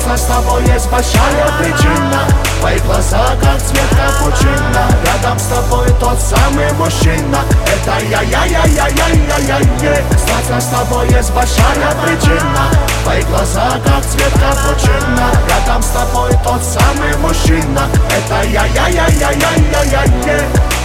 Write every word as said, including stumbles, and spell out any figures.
Остаться с тобой есть большая причина. Твои глаза как цвет капучино. Рядом с тобой тот самый мужчина. Это я-я-я-я-я-я-я-я. Остаться с тобой есть большая причина. Твои глаза как цвет капучино. Рядом с тобой тот самый мужчина. Это я-я-я-я-я-я-я-я.